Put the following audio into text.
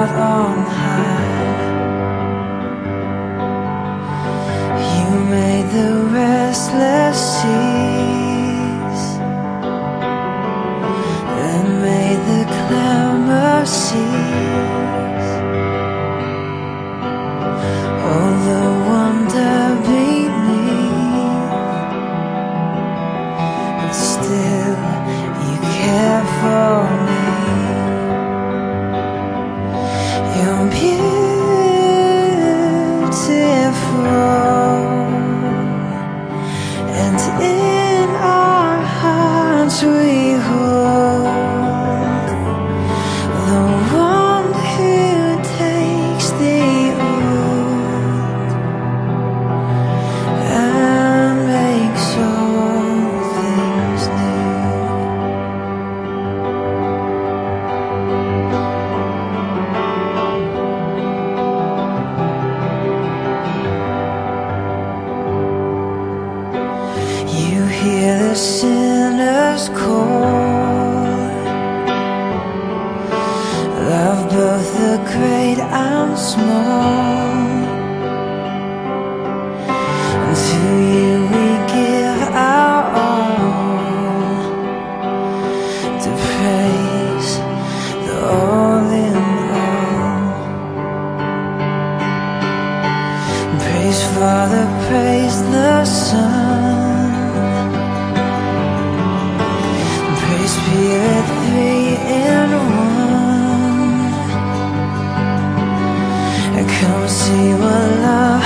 out on high. You made the restless seas, then made the clamorous seas. All the wonder beneath, and still you care for me. You're beautiful, and in our hearts we hold the one who takes the old and makes all things new. You hear the sinner's call, love both the great and small, and to you we give our all, to praise the all in all. Praise Father, praise the Son, praise Spirit, three in one. Come see what love